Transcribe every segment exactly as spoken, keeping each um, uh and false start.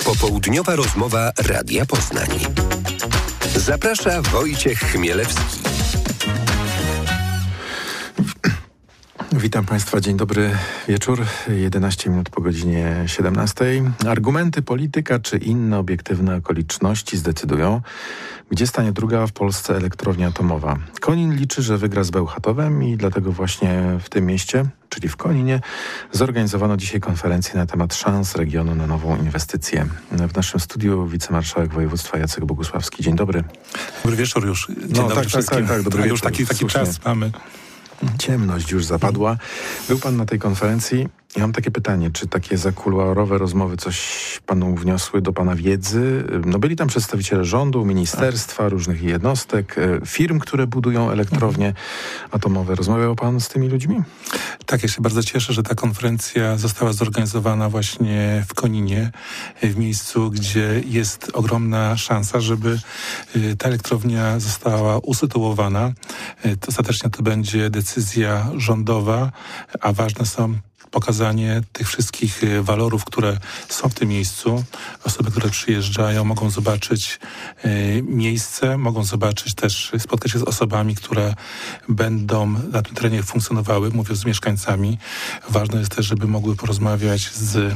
Popołudniowa rozmowa Radia Poznań. Zaprasza Wojciech Chmielewski. Witam Państwa, dzień dobry wieczór, jedenaście minut po godzinie siedemnastej. Argumenty polityka czy inne obiektywne okoliczności zdecydują, gdzie stanie druga w Polsce elektrownia atomowa. Konin liczy, że wygra z Bełchatowem i dlatego właśnie w tym mieście, czyli w Koninie, zorganizowano dzisiaj konferencję na temat szans regionu na nową inwestycję. W naszym studiu wicemarszałek województwa Jacek Bogusławski. Dzień dobry. Dobry wieczór już. Dzień no, dobry tak, wszystkim. tak, tak, dobry A wieczór. już taki, taki czas mamy. Ciemność już zapadła. Był pan na tej konferencji. Ja mam takie pytanie, czy takie zakuluarowe rozmowy coś panu wniosły do pana wiedzy? No byli tam przedstawiciele rządu, ministerstwa, tak. różnych jednostek, firm, które budują elektrownie atomowe. Rozmawiał pan z tymi ludźmi? Tak, ja się bardzo cieszę, że ta konferencja została zorganizowana właśnie w Koninie, w miejscu, gdzie jest ogromna szansa, żeby ta elektrownia została usytuowana. To ostatecznie to będzie decyzja rządowa, a ważne są pokazanie tych wszystkich walorów, które są w tym miejscu. Osoby, które przyjeżdżają, mogą zobaczyć y, miejsce, mogą zobaczyć też, spotkać się z osobami, które będą na tym terenie funkcjonowały, mówię z mieszkańcami. Ważne jest też, żeby mogły porozmawiać z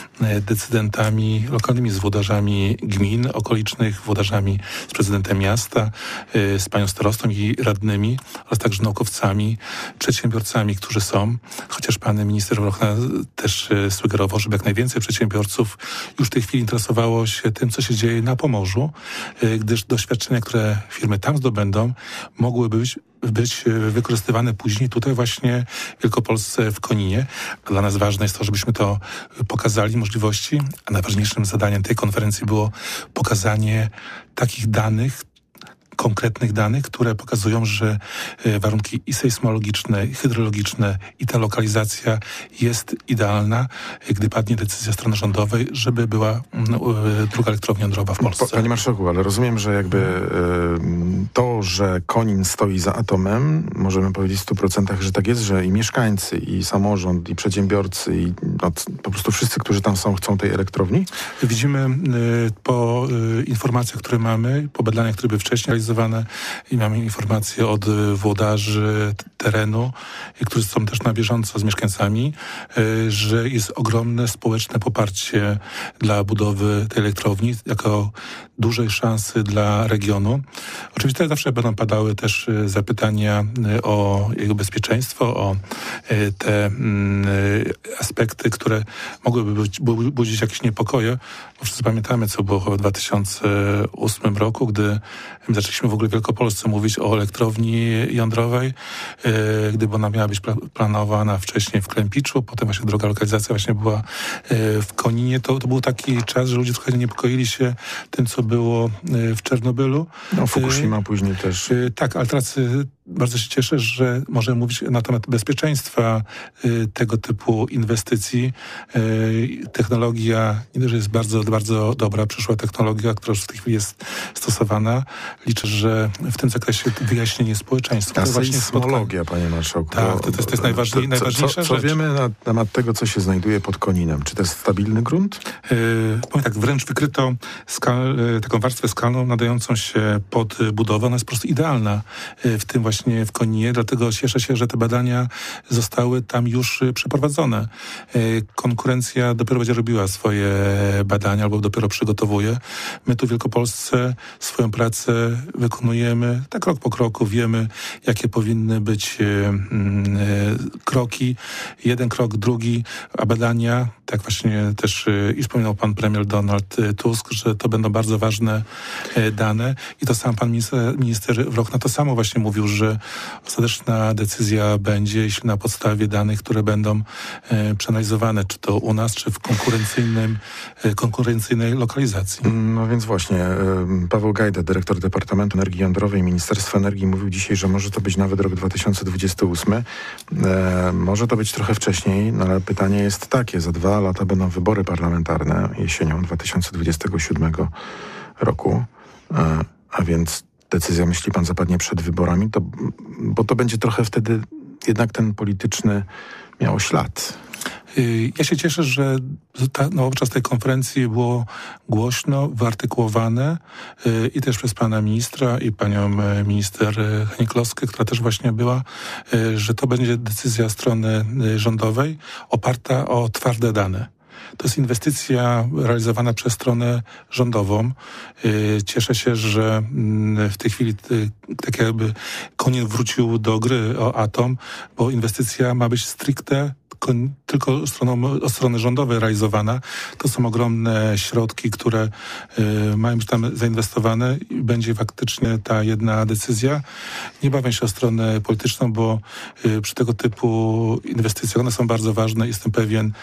decydentami lokalnymi, z włodarzami gmin okolicznych, włodarzami, z prezydentem miasta, z panią starostą i radnymi, oraz także naukowcami, przedsiębiorcami, którzy są. Chociaż pan minister Wrochna też sugerował, żeby jak najwięcej przedsiębiorców już w tej chwili interesowało się tym, co się dzieje na Pomorzu, gdyż doświadczenia, które firmy tam zdobędą, mogłyby być być wykorzystywane później tutaj właśnie w Wielkopolsce, w Koninie. Dla nas ważne jest to, żebyśmy to pokazali możliwości, a najważniejszym zadaniem tej konferencji było pokazanie takich danych, konkretnych danych, które pokazują, że warunki i sejsmologiczne, i hydrologiczne, i ta lokalizacja jest idealna, gdy padnie decyzja strony rządowej, żeby była druga elektrownia jądrowa w Polsce. Panie marszałku, ale rozumiem, że jakby y, to, że Konin stoi za atomem, możemy powiedzieć w stu procentach, że tak jest, że i mieszkańcy, i samorząd, i przedsiębiorcy, i no, po prostu wszyscy, którzy tam są, chcą tej elektrowni? Widzimy y, po y, informacjach, które mamy, po badaniach, które były wcześniej realizowane, i mamy informacje od włodarzy terenu, którzy są też na bieżąco z mieszkańcami, że jest ogromne społeczne poparcie dla budowy tej elektrowni jako dużej szansy dla regionu. Oczywiście zawsze będą padały też zapytania o jego bezpieczeństwo, o te aspekty, które mogłyby być, budzić jakieś niepokoje. Bo wszyscy pamiętamy, co było w dwa tysiące ósmym roku, gdy zaczęliśmy w ogóle w Wielkopolsce mówić o elektrowni jądrowej, gdyby ona miała być planowana wcześniej w Klempiczu, potem właśnie droga lokalizacja właśnie była w Koninie. To, to był taki czas, że ludzie trochę niepokoili się tym, co było w Czernobylu. No, Fukushima później też. Tak, ale teraz bardzo się cieszę, że możemy mówić na temat bezpieczeństwa y, tego typu inwestycji. Y, technologia nie dość, że jest bardzo, bardzo dobra, przyszła technologia, która już w tej chwili jest stosowana. Liczę, że w tym zakresie wyjaśnienie społeczeństwa. A sejsmologia, panie marszałku. Tak, to, to, jest, to jest najważniej, to, najważniejsza co, co rzecz. Co wiemy na temat tego, co się znajduje pod Koninem? Czy to jest stabilny grunt? Y, powiem tak, wręcz wykryto skal, y, taką warstwę skalną nadającą się pod budowę. Ona jest po prostu idealna y, w tym właśnie w Koninie, dlatego cieszę się, że te badania zostały tam już przeprowadzone. Konkurencja dopiero będzie robiła swoje badania albo dopiero przygotowuje. My tu w Wielkopolsce swoją pracę wykonujemy tak krok po kroku. Wiemy, jakie powinny być kroki. Jeden krok, drugi, a badania, tak właśnie też i wspominał pan premier Donald Tusk, że to będą bardzo ważne dane i to sam pan minister, minister Wrochna to samo właśnie mówił, że ostateczna decyzja będzie, jeśli na podstawie danych, które będą e, przeanalizowane, czy to u nas, czy w konkurencyjnym, e, konkurencyjnej lokalizacji. No więc właśnie, e, Paweł Gajda, dyrektor Departamentu Energii Jądrowej Ministerstwa Energii, mówił dzisiaj, że może to być nawet rok dwa tysiące dwudziesty ósmy. E, może to być trochę wcześniej, no ale pytanie jest takie, za dwa lata będą wybory parlamentarne jesienią dwa tysiące dwudziestego siódmego roku, e, a więc decyzja, myśli pan, zapadnie przed wyborami, to, bo to będzie trochę wtedy jednak ten polityczny miał ślad. Ja się cieszę, że ta, no, podczas tej konferencji było głośno, wyartykułowane i też przez pana ministra i panią minister Hennig-Kloskę, która też właśnie była, że to będzie decyzja strony rządowej oparta o twarde dane. To jest inwestycja realizowana przez stronę rządową. Cieszę się, że w tej chwili tak jakby koniec wrócił do gry o Atom, bo inwestycja ma być stricte tylko stroną, od strony rządowej realizowana. To są ogromne środki, które y, mają być tam zainwestowane i będzie faktycznie ta jedna decyzja. Nie bawię się o stronę polityczną, bo y, przy tego typu inwestycjach one są bardzo ważne. Jestem pewien,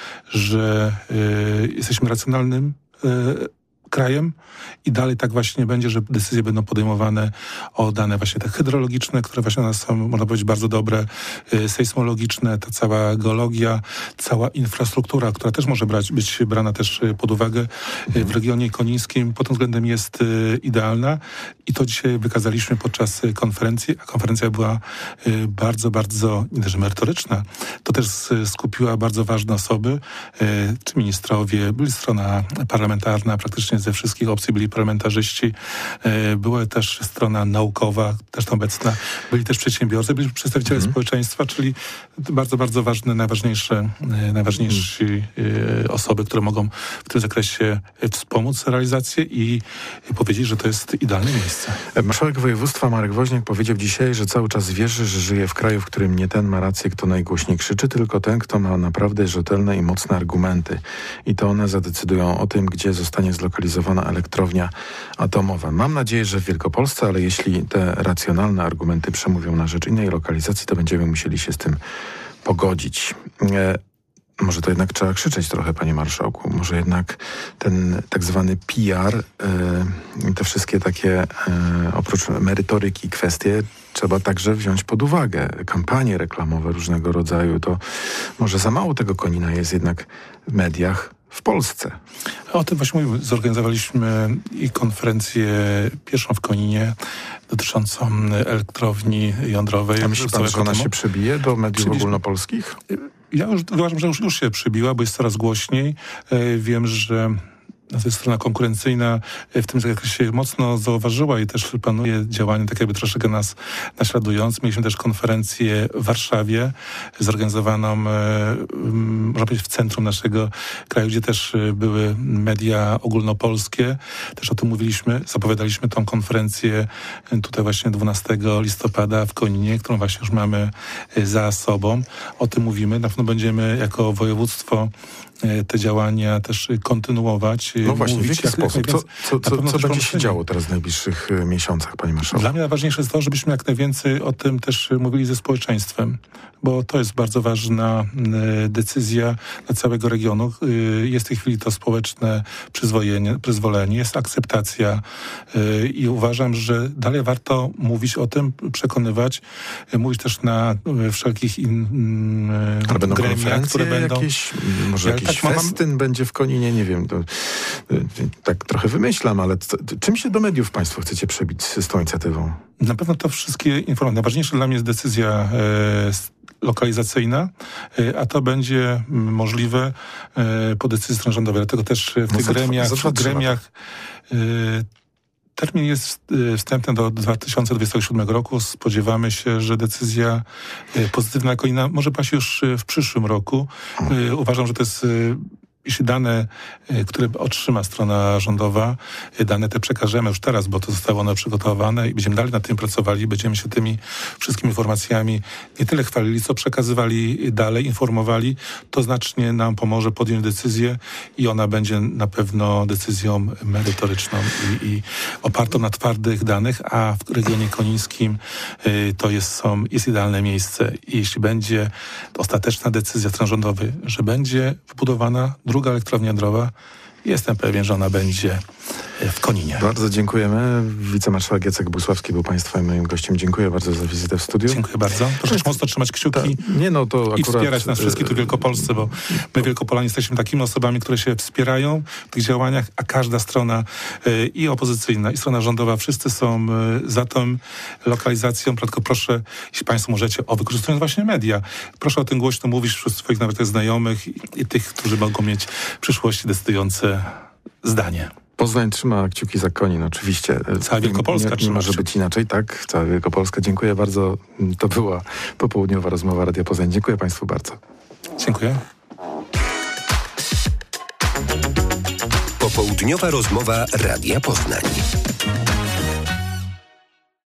że y, jesteśmy racjonalnym y, krajem i dalej tak właśnie będzie, że decyzje będą podejmowane o dane właśnie te hydrologiczne, które właśnie u nas są, można powiedzieć, bardzo dobre, y, sejsmologiczne, ta cała geologia, cała infrastruktura, która też może brać, być brana też pod uwagę y, w regionie konińskim, pod tym względem jest y, idealna i to dzisiaj wykazaliśmy podczas y, konferencji, a konferencja była y, bardzo, bardzo nie też merytoryczna. To też y, skupiła bardzo ważne osoby, y, czy ministrowie, byli strona parlamentarna, praktycznie ze wszystkich opcji byli parlamentarzyści, była też strona naukowa, też tam obecna, byli też przedsiębiorcy, byli przedstawiciele mhm. społeczeństwa, czyli bardzo, bardzo ważne, najważniejsze, najważniejsze mhm. osoby, które mogą w tym zakresie wspomóc realizację i powiedzieć, że to jest idealne miejsce. Marszałek województwa Marek Woźniak powiedział dzisiaj, że cały czas wierzy, że żyje w kraju, w którym nie ten ma rację, kto najgłośniej krzyczy, tylko ten, kto ma naprawdę rzetelne i mocne argumenty. I to one zadecydują o tym, gdzie zostanie zlokalizowana elektrownia atomowa. Mam nadzieję, że w Wielkopolsce, ale jeśli te racjonalne argumenty przemówią na rzecz innej lokalizacji, to będziemy musieli się z tym pogodzić. E, może to jednak trzeba krzyczeć trochę, panie marszałku. Może jednak ten tak zwany P R, e, te wszystkie takie, e, oprócz merytoryki kwestie, trzeba także wziąć pod uwagę. Kampanie reklamowe różnego rodzaju, to może za mało tego konina jest jednak w mediach w Polsce. O tym właśnie mówimy. Zorganizowaliśmy i konferencję pierwszą w Koninie dotyczącą elektrowni jądrowej. A myśli pan, że ona się przebije do mediów Przybliż... ogólnopolskich? Ja już uważam, że już, już się przybiła, bo jest coraz głośniej. Wiem, że to jest strona konkurencyjna w tym zakresie mocno zauważyła i też planuje działania tak jakby troszeczkę nas naśladując. Mieliśmy też konferencję w Warszawie zorganizowaną, można powiedzieć, w centrum naszego kraju, gdzie też były media ogólnopolskie. Też o tym mówiliśmy, zapowiadaliśmy tą konferencję tutaj właśnie dwunastego listopada w Koninie, którą właśnie już mamy za sobą. O tym mówimy. Na pewno będziemy jako województwo te działania też kontynuować. No właśnie, mówić, w jaki sposób? Co, co, co, co będzie się się działo teraz w najbliższych miesiącach, panie marszałku? Dla mnie najważniejsze jest to, żebyśmy jak najwięcej o tym też mówili ze społeczeństwem, bo to jest bardzo ważna y, decyzja dla całego regionu. Y, jest w tej chwili to społeczne przyzwolenie, przyzwolenie jest akceptacja y, i uważam, że dalej warto mówić o tym, przekonywać, y, mówić też na y, wszelkich in, y, Ale będą gremiach, które będą... Jakieś, może ja jakiś tak festyn mam... będzie w Koninie, nie wiem, to, y, tak trochę wymyślam, ale co, czym się do mediów państwo chcecie przebić z, z tą inicjatywą? Na pewno to wszystkie informacje. Najważniejsze dla mnie jest decyzja y, lokalizacyjna, a to będzie możliwe po decyzji strony rządowej. Dlatego też w tych no gremiach, w gremiach termin jest wstępny do dwa tysiące dwudziestego siódmego roku. Spodziewamy się, że decyzja pozytywna Konina może paść już w przyszłym roku. Uważam, że to jest... Jeśli dane, które otrzyma strona rządowa, dane te przekażemy już teraz, bo to zostało one przygotowane i będziemy dalej nad tym pracowali, będziemy się tymi wszystkimi informacjami nie tyle chwalili, co przekazywali dalej, informowali, to znacznie nam pomoże podjąć decyzję i ona będzie na pewno decyzją merytoryczną i, i opartą na twardych danych, a w regionie konińskim y, to jest, są, jest idealne miejsce. I jeśli będzie ostateczna decyzja strony rządowej, że będzie wybudowana druga elektrownia jądrowa, jestem pewien, że ona będzie w Koninie. Bardzo dziękujemy. Wicemarszałek Jacek Busławski był państwa moim gościem. Dziękuję bardzo za wizytę w studiu. Dziękuję bardzo. Proszę jest... mocno trzymać kciuki Ta, nie no, to akurat... i wspierać nas wszystkich tu w Wielkopolsce, bo my Wielkopolanie jesteśmy takimi osobami, które się wspierają w tych działaniach, a każda strona y, i opozycyjna, i strona rządowa, wszyscy są y, za tą lokalizacją. Dlatego proszę, jeśli państwo możecie, o wykorzystując właśnie media, proszę o tym głośno mówić wśród swoich nawet znajomych i, i tych, którzy mogą mieć w przyszłości decydujące zdanie. Poznań trzyma kciuki za Konin, oczywiście. Cała Wielkopolska nie, nie, nie może być inaczej, tak? Cała Wielkopolska. Dziękuję bardzo. To była popołudniowa rozmowa Radia Poznań. Dziękuję państwu bardzo. Dziękuję. Popołudniowa rozmowa Radia Poznań.